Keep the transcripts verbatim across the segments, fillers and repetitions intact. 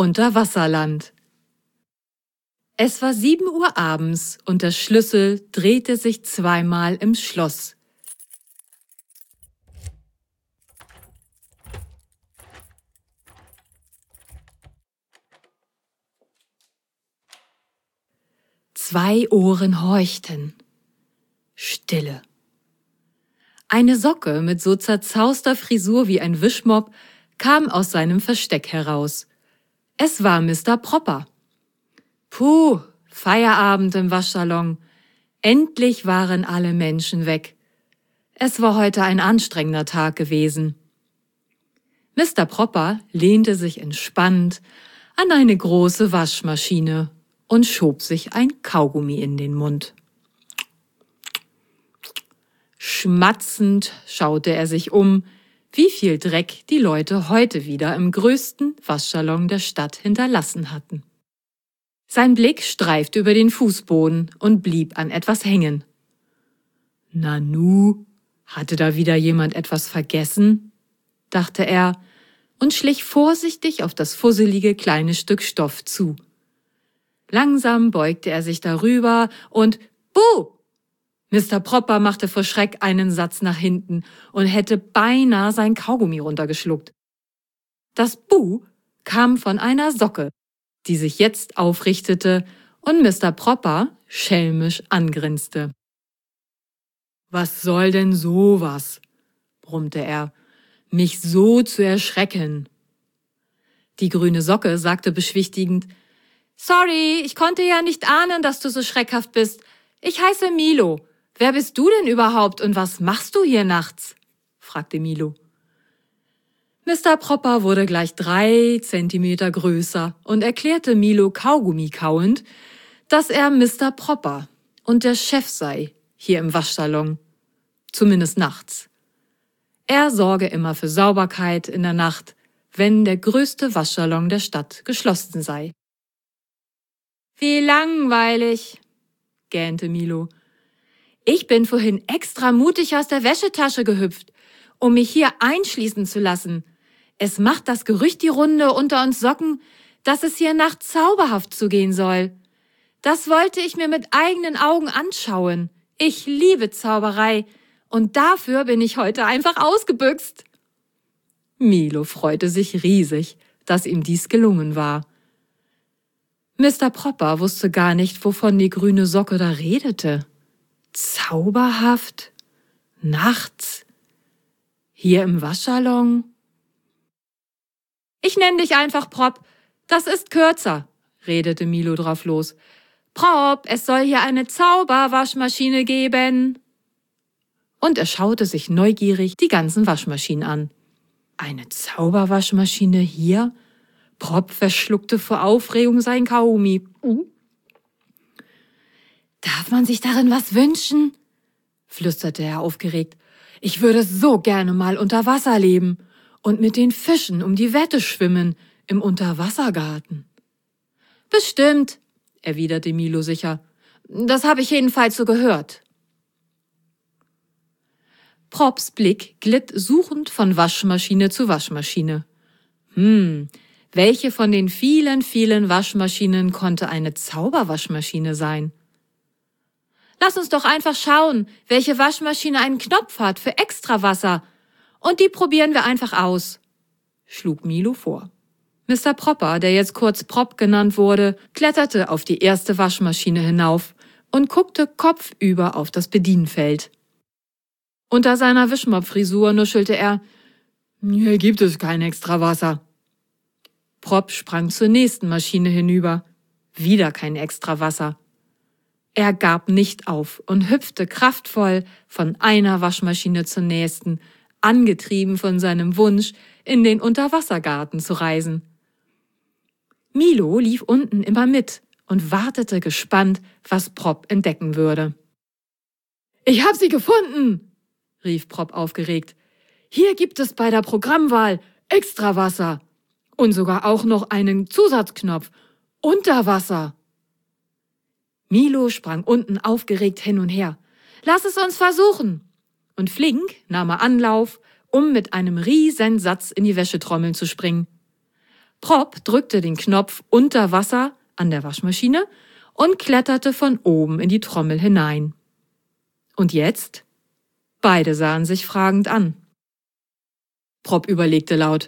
Unterwasserland. Es war sieben Uhr abends und der Schlüssel drehte sich zweimal im Schloss. Zwei Ohren horchten. Stille. Eine Socke mit so zerzauster Frisur wie ein Wischmopp kam aus seinem Versteck heraus. Es war Mister Propper. Puh, Feierabend im Waschsalon. Endlich waren alle Menschen weg. Es war heute ein anstrengender Tag gewesen. Mister Propper lehnte sich entspannt an eine große Waschmaschine und schob sich ein Kaugummi in den Mund. Schmatzend schaute er sich um, wie viel Dreck die Leute heute wieder im größten Waschsalon der Stadt hinterlassen hatten. Sein Blick streifte über den Fußboden und blieb an etwas hängen. Nanu, hatte da wieder jemand etwas vergessen? Dachte er und schlich vorsichtig auf das fusselige kleine Stück Stoff zu. Langsam beugte er sich darüber und Buh! Mister Propper machte vor Schreck einen Satz nach hinten und hätte beinahe sein Kaugummi runtergeschluckt. Das Buh kam von einer Socke, die sich jetzt aufrichtete und Mister Propper schelmisch angrinste. »Was soll denn sowas?« brummte er, »mich so zu erschrecken?« Die grüne Socke sagte beschwichtigend, »Sorry, ich konnte ja nicht ahnen, dass du so schreckhaft bist. Ich heiße Milo. Wer bist du denn überhaupt und was machst du hier nachts?« fragte Milo. Mister Propper wurde gleich drei Zentimeter größer und erklärte Milo Kaugummi kauend, dass er Mister Propper und der Chef sei hier im Waschsalon, zumindest nachts. Er sorge immer für Sauberkeit in der Nacht, wenn der größte Waschsalon der Stadt geschlossen sei. »Wie langweilig«, gähnte Milo. »Ich bin vorhin extra mutig aus der Wäschetasche gehüpft, um mich hier einschließen zu lassen. Es macht das Gerücht die Runde unter uns Socken, dass es hier nachts zauberhaft zugehen soll. Das wollte ich mir mit eigenen Augen anschauen. Ich liebe Zauberei und dafür bin ich heute einfach ausgebüxt.« Milo freute sich riesig, dass ihm dies gelungen war. Mister Propper wusste gar nicht, wovon die grüne Socke da redete. Zauberhaft? Nachts? Hier im Waschsalon? »Ich nenne dich einfach Prop. Das ist kürzer«, redete Milo drauf los. »Prop, es soll hier eine Zauberwaschmaschine geben.« Und er schaute sich neugierig die ganzen Waschmaschinen an. Eine Zauberwaschmaschine hier? Prop verschluckte vor Aufregung sein Kaugummi. Uh. »Darf man sich darin was wünschen?« flüsterte er aufgeregt. »Ich würde so gerne mal unter Wasser leben und mit den Fischen um die Wette schwimmen im Unterwassergarten.« »Bestimmt«, erwiderte Milo sicher. »Das habe ich jedenfalls so gehört.« Props Blick glitt suchend von Waschmaschine zu Waschmaschine. Hm, welche von den vielen, vielen Waschmaschinen konnte eine Zauberwaschmaschine sein? »Lass uns doch einfach schauen, welche Waschmaschine einen Knopf hat für Extrawasser. Und die probieren wir einfach aus«, schlug Milo vor. Mister Propper, der jetzt kurz Prop genannt wurde, kletterte auf die erste Waschmaschine hinauf und guckte kopfüber auf das Bedienfeld. Unter seiner Wischmopp-Frisur nuschelte er, »Hier gibt es kein Extrawasser.« Prop sprang zur nächsten Maschine hinüber. Wieder kein Extrawasser. Er gab nicht auf und hüpfte kraftvoll von einer Waschmaschine zur nächsten, angetrieben von seinem Wunsch, in den Unterwassergarten zu reisen. Milo lief unten immer mit und wartete gespannt, was Prop entdecken würde. »Ich hab sie gefunden«, rief Prop aufgeregt. »Hier gibt es bei der Programmwahl Extrawasser und sogar auch noch einen Zusatzknopf, Unterwasser.« Milo sprang unten aufgeregt hin und her. »Lass es uns versuchen!« Und flink nahm er Anlauf, um mit einem riesen Satz in die Wäschetrommeln zu springen. Prop drückte den Knopf unter Wasser an der Waschmaschine und kletterte von oben in die Trommel hinein. Und jetzt? Beide sahen sich fragend an. Prop überlegte laut.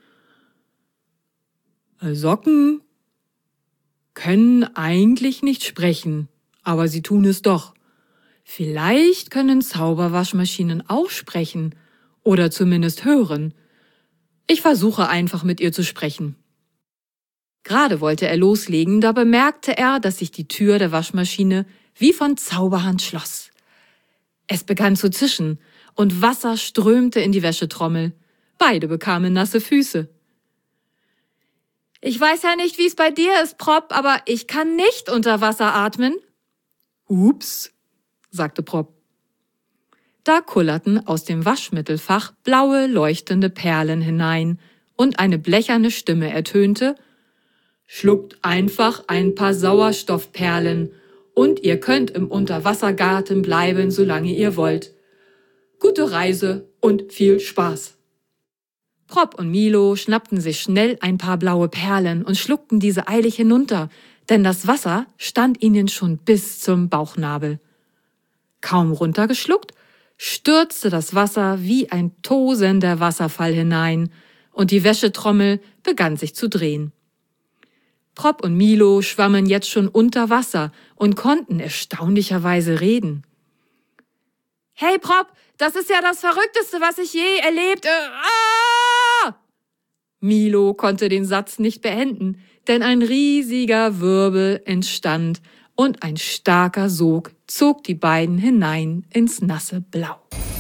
Socken können eigentlich nicht sprechen, aber sie tun es doch. Vielleicht können Zauberwaschmaschinen auch sprechen oder zumindest hören. Ich versuche einfach mit ihr zu sprechen. Gerade wollte er loslegen, da bemerkte er, dass sich die Tür der Waschmaschine wie von Zauberhand schloss. Es begann zu zischen und Wasser strömte in die Wäschetrommel. Beide bekamen nasse Füße. Ich weiß ja nicht, wie es bei dir ist, Prop, aber ich kann nicht unter Wasser atmen. Ups, sagte Prop. Da kullerten aus dem Waschmittelfach blaue, leuchtende Perlen hinein und eine blecherne Stimme ertönte: Schluckt einfach ein paar Sauerstoffperlen und ihr könnt im Unterwassergarten bleiben, solange ihr wollt. Gute Reise und viel Spaß. Prop und Milo schnappten sich schnell ein paar blaue Perlen und schluckten diese eilig hinunter, denn das Wasser stand ihnen schon bis zum Bauchnabel. Kaum runtergeschluckt, stürzte das Wasser wie ein tosender Wasserfall hinein und die Wäschetrommel begann sich zu drehen. Prop und Milo schwammen jetzt schon unter Wasser und konnten erstaunlicherweise reden. Hey Prop, das ist ja das Verrückteste, was ich je erlebt. Äh, ah! Milo konnte den Satz nicht beenden, denn ein riesiger Wirbel entstand und ein starker Sog zog die beiden hinein ins nasse Blau.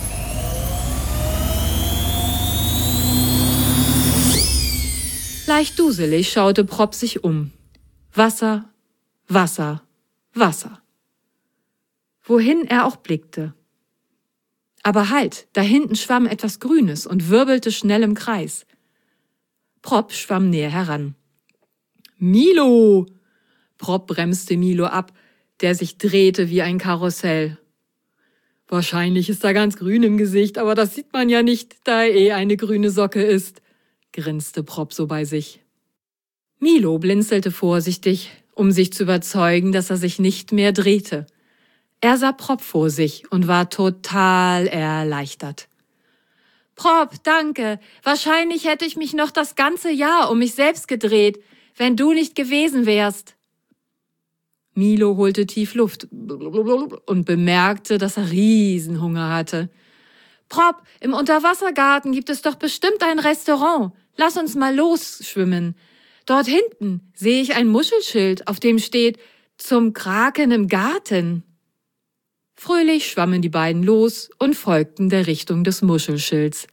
Leicht duselig schaute Prop sich um. Wasser, Wasser, Wasser. Wohin er auch blickte. Aber halt, da hinten schwamm etwas Grünes und wirbelte schnell im Kreis. Prop schwamm näher heran. Milo! Prop bremste Milo ab, der sich drehte wie ein Karussell. Wahrscheinlich ist er ganz grün im Gesicht, aber das sieht man ja nicht, da er eh eine grüne Socke ist, grinste Prop so bei sich. Milo blinzelte vorsichtig, um sich zu überzeugen, dass er sich nicht mehr drehte. Er sah Prop vor sich und war total erleichtert. Prop, danke. Wahrscheinlich hätte ich mich noch das ganze Jahr um mich selbst gedreht, wenn du nicht gewesen wärst. Milo holte tief Luft und bemerkte, dass er Riesenhunger hatte. Prop, im Unterwassergarten gibt es doch bestimmt ein Restaurant. Lass uns mal losschwimmen. Dort hinten sehe ich ein Muschelschild, auf dem steht »Zum Kraken im Garten«. Fröhlich schwammen die beiden los und folgten der Richtung des Muschelschilds.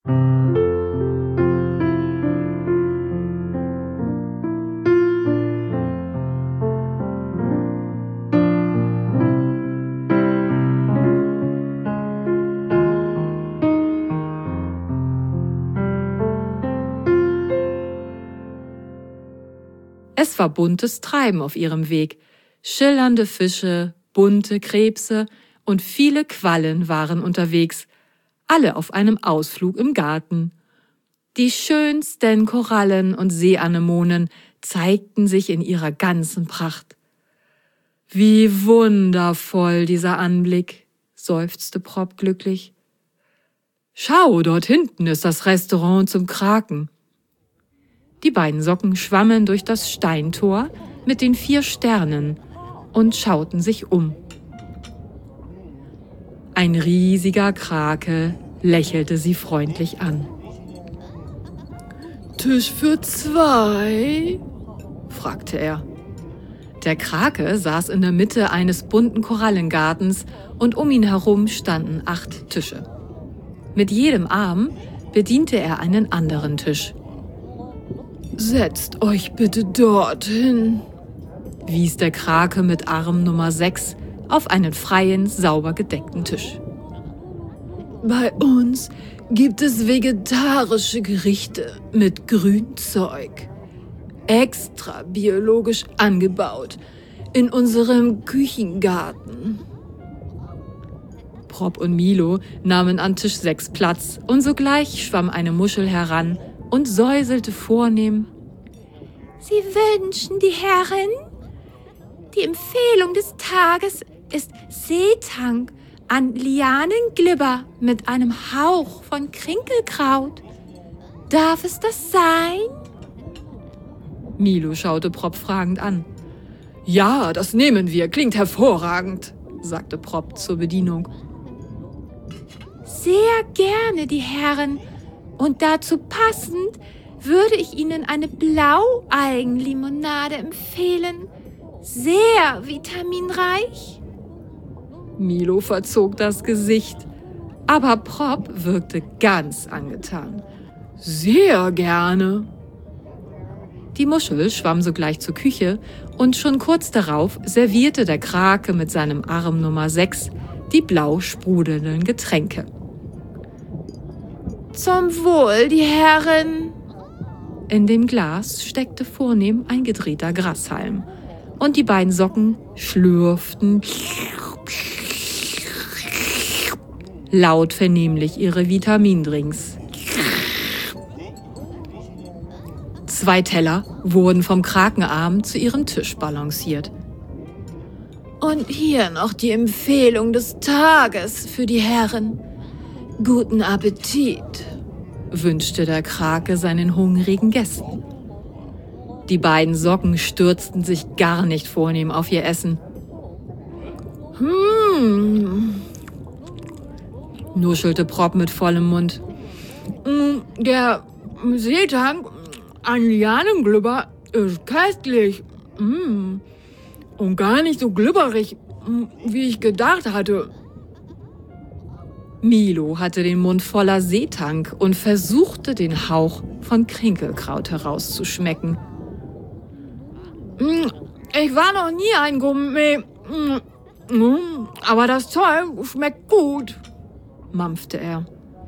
Es war buntes Treiben auf ihrem Weg. Schillernde Fische, bunte Krebse und viele Quallen waren unterwegs, alle auf einem Ausflug im Garten. Die schönsten Korallen und Seeanemonen zeigten sich in ihrer ganzen Pracht. Wie wundervoll dieser Anblick, seufzte Prop glücklich. Schau, dort hinten ist das Restaurant zum Kraken. Die beiden Socken schwammen durch das Steintor mit den vier Sternen und schauten sich um. Ein riesiger Krake lächelte sie freundlich an. »Tisch für zwei?« fragte er. Der Krake saß in der Mitte eines bunten Korallengartens und um ihn herum standen acht Tische. Mit jedem Arm bediente er einen anderen Tisch. »Setzt euch bitte dorthin«, wies der Krake mit Arm Nummer sechs auf einen freien, sauber gedeckten Tisch. »Bei uns gibt es vegetarische Gerichte mit Grünzeug, extra biologisch angebaut, in unserem Küchengarten.« Prop und Milo nahmen an Tisch sechs Platz und sogleich schwamm eine Muschel heran und säuselte vornehm: Sie wünschen, die Herren? Die Empfehlung des Tages ist Seetang an Lianenglibber mit einem Hauch von Krinkelkraut. Darf es das sein? Milo schaute Prop fragend an. »Ja, das nehmen wir, klingt hervorragend«, sagte Prop zur Bedienung. »Sehr gerne, die Herren. Und dazu passend würde ich Ihnen eine Blaualgenlimonade empfehlen. Sehr vitaminreich.« Milo verzog das Gesicht, aber Prop wirkte ganz angetan. »Sehr gerne.« Die Muschel schwamm sogleich zur Küche und schon kurz darauf servierte der Krake mit seinem Arm Nummer sechs die blau sprudelnden Getränke. »Zum Wohl, die Herren!« In dem Glas steckte vornehm ein gedrehter Grashalm und die beiden Socken schlürften laut vernehmlich ihre Vitamindrinks. Zwei Teller wurden vom Krakenarm zu ihrem Tisch balanciert. »Und hier noch die Empfehlung des Tages für die Herren. Guten Appetit«, wünschte der Krake seinen hungrigen Gästen. Die beiden Socken stürzten sich gar nicht vornehm auf ihr Essen. »Hm«, nuschelte Prop mit vollem Mund. »Der Seetang an Lianenglibber ist köstlich. Mm. Und gar nicht so glibberig, wie ich gedacht hatte.« Milo hatte den Mund voller Seetang und versuchte, den Hauch von Krinkelkraut herauszuschmecken. »Ich war noch nie ein Gourmet, aber das Zeug schmeckt gut«, mampfte er.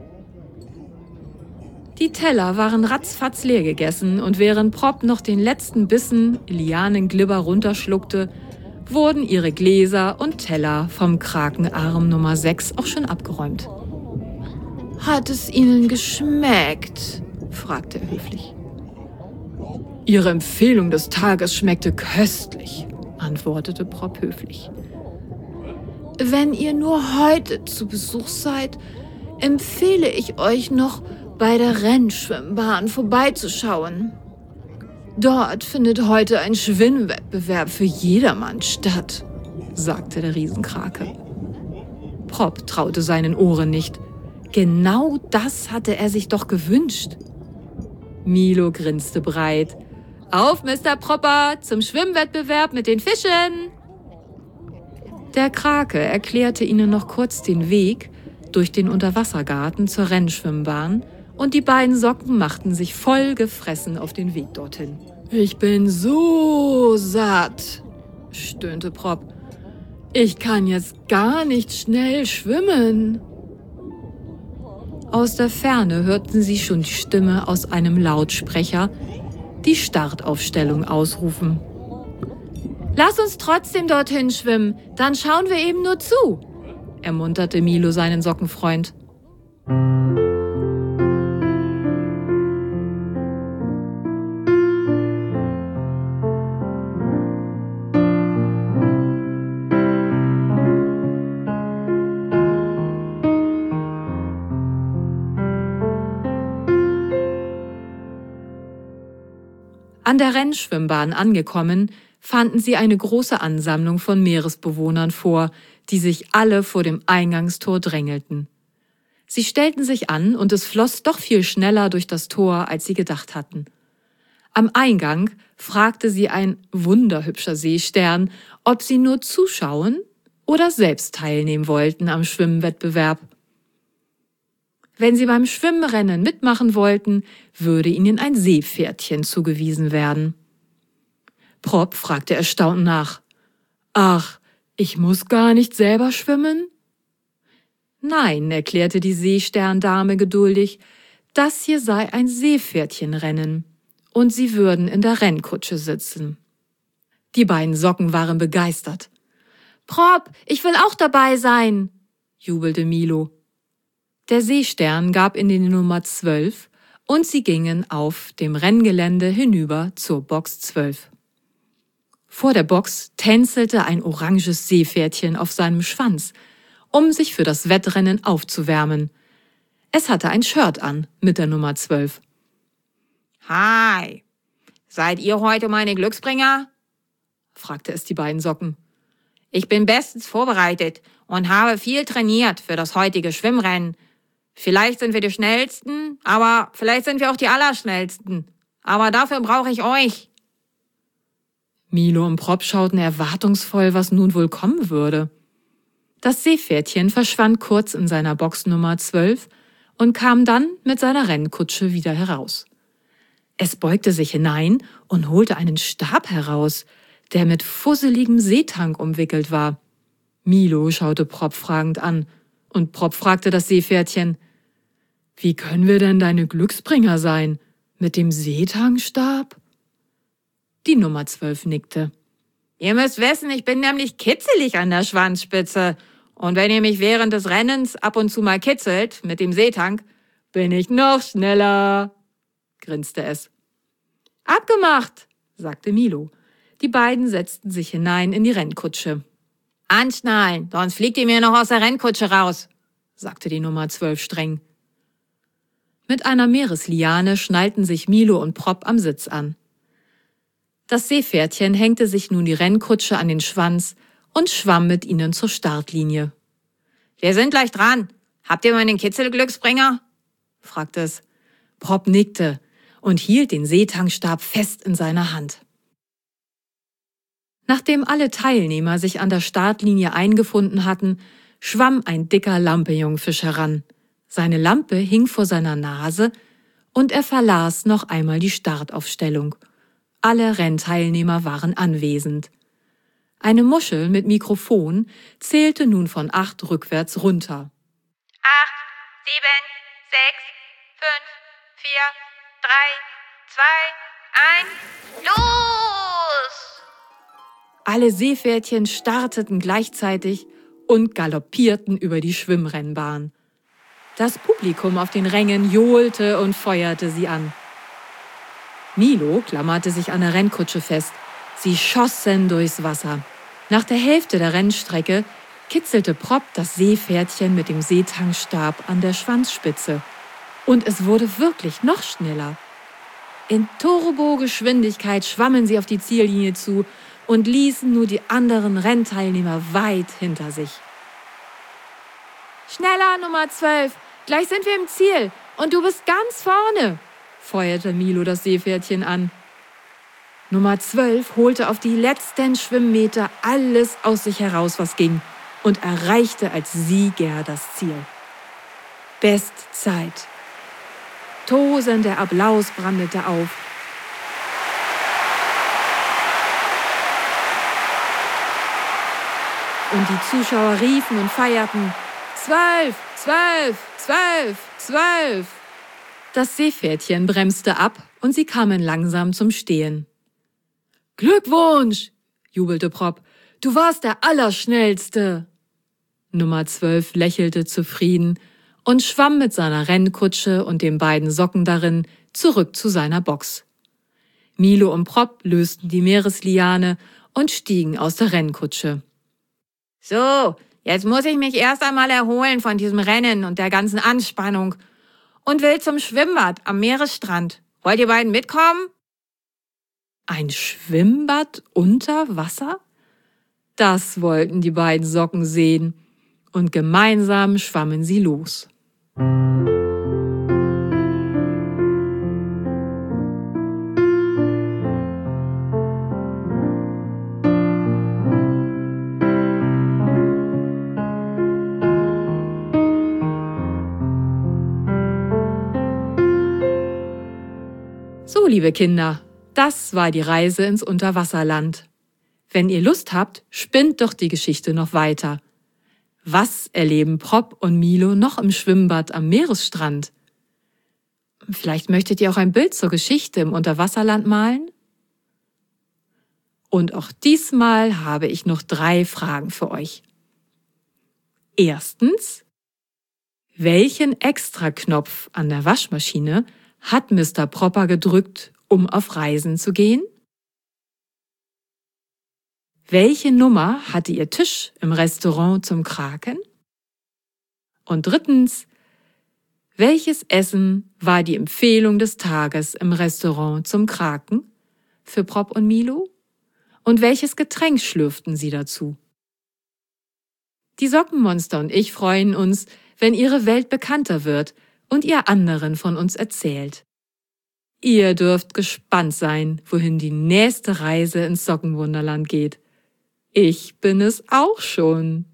Die Teller waren ratzfatz leer gegessen und während Prop noch den letzten Bissen Lianenglibber runterschluckte, wurden ihre Gläser und Teller vom Krakenarm Nummer sechs auch schon abgeräumt. »Hat es Ihnen geschmeckt?«, fragte er höflich. »Ihre Empfehlung des Tages schmeckte köstlich«, antwortete Prop höflich. »Wenn ihr nur heute zu Besuch seid, empfehle ich euch noch, bei der Rennschwimmbahn vorbeizuschauen. Dort findet heute ein Schwimmwettbewerb für jedermann statt«, sagte der Riesenkrake. Prop traute seinen Ohren nicht. Genau das hatte er sich doch gewünscht. Milo grinste breit. »Auf, Mister Propper, zum Schwimmwettbewerb mit den Fischen!« Der Krake erklärte ihnen noch kurz den Weg durch den Unterwassergarten zur Rennschwimmbahn und die beiden Socken machten sich voll gefressen auf den Weg dorthin. »Ich bin so satt«, stöhnte Prop. »Ich kann jetzt gar nicht schnell schwimmen.« Aus der Ferne hörten sie schon die Stimme aus einem Lautsprecher die Startaufstellung ausrufen. »Lass uns trotzdem dorthin schwimmen, dann schauen wir eben nur zu«, ermunterte Milo seinen Sockenfreund. An der Rennschwimmbahn angekommen, fanden sie eine große Ansammlung von Meeresbewohnern vor, die sich alle vor dem Eingangstor drängelten. Sie stellten sich an und es floss doch viel schneller durch das Tor, als sie gedacht hatten. Am Eingang fragte sie ein wunderhübscher Seestern, ob sie nur zuschauen oder selbst teilnehmen wollten am Schwimmwettbewerb. Wenn sie beim Schwimmrennen mitmachen wollten, würde ihnen ein Seepferdchen zugewiesen werden. Prop fragte erstaunt nach. »Ach, ich muss gar nicht selber schwimmen?« »Nein«, erklärte die Seesterndame geduldig, »das hier sei ein Seepferdchenrennen und sie würden in der Rennkutsche sitzen.« Die beiden Socken waren begeistert. »Prop, ich will auch dabei sein«, jubelte Milo. Der Seestern gab ihnen die Nummer zwölf und sie gingen auf dem Renngelände hinüber zur Box zwölf. Vor der Box tänzelte ein oranges Seepferdchen auf seinem Schwanz, um sich für das Wettrennen aufzuwärmen. Es hatte ein Shirt an mit der Nummer zwölf. »Hi, seid ihr heute meine Glücksbringer?« fragte es die beiden Socken. »Ich bin bestens vorbereitet und habe viel trainiert für das heutige Schwimmrennen. Vielleicht sind wir die Schnellsten, aber vielleicht sind wir auch die Allerschnellsten. Aber dafür brauche ich euch.« Milo und Prop schauten erwartungsvoll, was nun wohl kommen würde. Das Seepferdchen verschwand kurz in seiner Box Nummer zwölf und kam dann mit seiner Rennkutsche wieder heraus. Es beugte sich hinein und holte einen Stab heraus, der mit fusseligem Seetank umwickelt war. Milo schaute Prop fragend an und Prop fragte das Seepferdchen: »Wie können wir denn deine Glücksbringer sein? Mit dem Seetankstab?« Die Nummer zwölf nickte. »Ihr müsst wissen, ich bin nämlich kitzelig an der Schwanzspitze. Und wenn ihr mich während des Rennens ab und zu mal kitzelt mit dem Seetank, bin ich noch schneller«, grinste es. »Abgemacht«, sagte Milo. Die beiden setzten sich hinein in die Rennkutsche. »Anschnallen, sonst fliegt ihr mir noch aus der Rennkutsche raus«, sagte die Nummer zwölf streng. Mit einer Meeresliane schnallten sich Milo und Prop am Sitz an. Das Seepferdchen hängte sich nun die Rennkutsche an den Schwanz und schwamm mit ihnen zur Startlinie. »Wir sind gleich dran. Habt ihr meinen Kitzelglücksbringer?« fragte es. Prop nickte und hielt den Seetankstab fest in seiner Hand. Nachdem alle Teilnehmer sich an der Startlinie eingefunden hatten, schwamm ein dicker Lampion-Fisch heran. Seine Lampe hing vor seiner Nase und er verlas noch einmal die Startaufstellung. Alle Rennteilnehmer waren anwesend. Eine Muschel mit Mikrofon zählte nun von acht rückwärts runter. Acht, sieben, sechs, fünf, vier, drei, zwei, eins, los! Alle Seepferdchen starteten gleichzeitig und galoppierten über die Schwimmrennbahn. Das Publikum auf den Rängen johlte und feuerte sie an. Milo klammerte sich an der Rennkutsche fest. Sie schossen durchs Wasser. Nach der Hälfte der Rennstrecke kitzelte Prop das Seepferdchen mit dem Seetankstab an der Schwanzspitze. Und es wurde wirklich noch schneller. In Turbogeschwindigkeit schwammen sie auf die Ziellinie zu und ließen nur die anderen Rennteilnehmer weit hinter sich. »Schneller, Nummer zwölf! Gleich sind wir im Ziel und du bist ganz vorne«, feuerte Milo das Seepferdchen an. Nummer zwölf holte auf die letzten Schwimmmeter alles aus sich heraus, was ging, und erreichte als Sieger das Ziel. Bestzeit. Tosender Applaus brandete auf. Und die Zuschauer riefen und feierten: Zwölf, zwölf, zwölf, zwölf. Das Seepferdchen bremste ab und sie kamen langsam zum Stehen. »Glückwunsch«, jubelte Prop, »du warst der Allerschnellste.« Nummer zwölf lächelte zufrieden und schwamm mit seiner Rennkutsche und den beiden Socken darin zurück zu seiner Box. Milo und Prop lösten die Meeresliane und stiegen aus der Rennkutsche. »So, jetzt muss ich mich erst einmal erholen von diesem Rennen und der ganzen Anspannung und will zum Schwimmbad am Meeresstrand. Wollt ihr beiden mitkommen?« Ein Schwimmbad unter Wasser? Das wollten die beiden Socken sehen, und gemeinsam schwammen sie los. So, liebe Kinder, das war die Reise ins Unterwasserland. Wenn ihr Lust habt, spinnt doch die Geschichte noch weiter. Was erleben Prop und Milo noch im Schwimmbad am Meeresstrand? Vielleicht möchtet ihr auch ein Bild zur Geschichte im Unterwasserland malen? Und auch diesmal habe ich noch drei Fragen für euch. Erstens: Welchen Extraknopf an der Waschmaschine hat Mister Propper gedrückt, um auf Reisen zu gehen? Welche Nummer hatte Ihr Tisch im Restaurant zum Kraken? Und drittens, welches Essen war die Empfehlung des Tages im Restaurant zum Kraken für Prop und Milo? Und welches Getränk schlürften Sie dazu? Die Sockenmonster und ich freuen uns, wenn Ihre Welt bekannter wird und ihr anderen von uns erzählt. Ihr dürft gespannt sein, wohin die nächste Reise ins Sockenwunderland geht. Ich bin es auch schon.